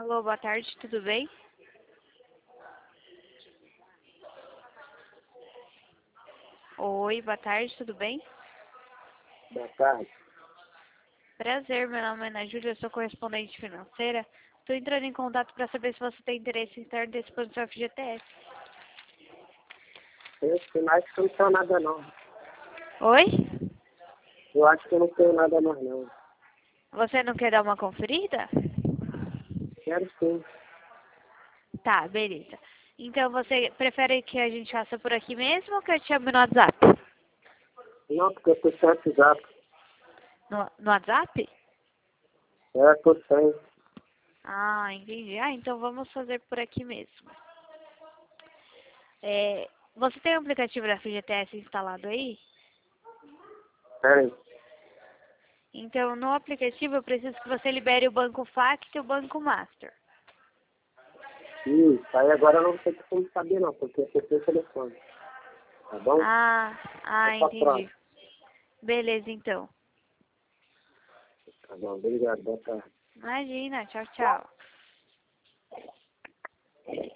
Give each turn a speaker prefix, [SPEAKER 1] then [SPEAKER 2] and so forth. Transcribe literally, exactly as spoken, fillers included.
[SPEAKER 1] Alô, boa tarde, tudo bem? Oi, boa tarde, tudo bem?
[SPEAKER 2] Boa tarde.
[SPEAKER 1] Prazer, meu nome é Ana Júlia, eu sou correspondente financeira. Estou entrando em contato para saber se você tem interesse em estar participando do seu F G T S.
[SPEAKER 2] Eu acho que eu não tenho nada não.
[SPEAKER 1] Oi?
[SPEAKER 2] Eu acho que eu não tenho nada mais não.
[SPEAKER 1] Você não quer dar uma conferida?
[SPEAKER 2] Quero sim.
[SPEAKER 1] Tá, beleza. Então você prefere que a gente faça por aqui mesmo ou que eu te chame no WhatsApp?
[SPEAKER 2] Não, porque eu tô sem WhatsApp.
[SPEAKER 1] No, no WhatsApp?
[SPEAKER 2] É, tô sem.
[SPEAKER 1] Ah, entendi. Ah, então vamos fazer por aqui mesmo. É, você tem o aplicativo da F G T S instalado aí?
[SPEAKER 2] Tem.
[SPEAKER 1] Então, no aplicativo eu preciso que você libere o Banco Facto e o Banco Master.
[SPEAKER 2] Isso, aí agora eu não sei como saber não, porque eu tenho telefone. Tá bom?
[SPEAKER 1] Ah, ah,
[SPEAKER 2] É pra
[SPEAKER 1] entendi.
[SPEAKER 2] próxima.
[SPEAKER 1] Beleza, então.
[SPEAKER 2] Tá bom, obrigado. Boa tarde.
[SPEAKER 1] Imagina, tchau, tchau.